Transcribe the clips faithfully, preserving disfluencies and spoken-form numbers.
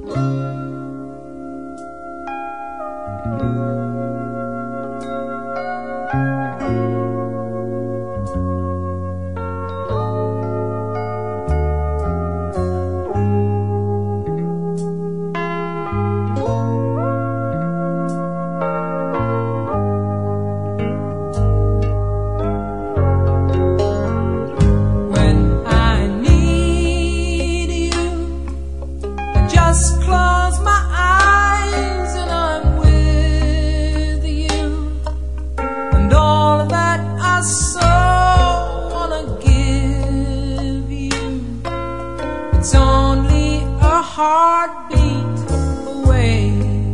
Heartbeat away.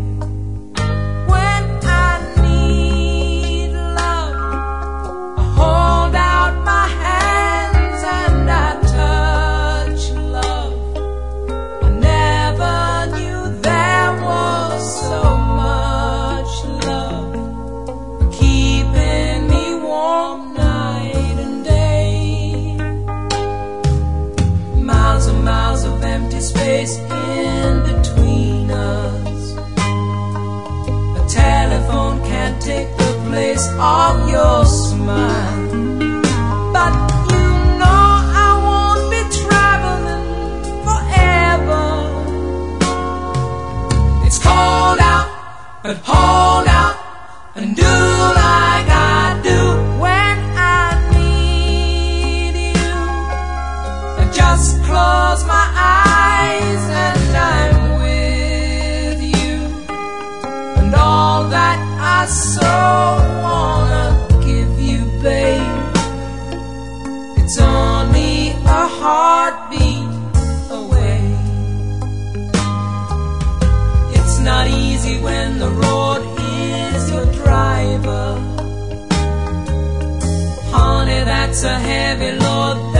When I need love, I hold out my hands and I touch love. I never knew there was so much love keeping me warm night and day. Miles and miles of empty space in between us. A telephone can't take the place of your smile. But you know I won't be traveling forever. It's cold out, but hold out and do like I do. When I need you, I just close my eyes and I'm with you. And all that I so wanna give you, babe, it's only a heartbeat away. It's not easy when the road is your driver. Honey, that's a heavy load.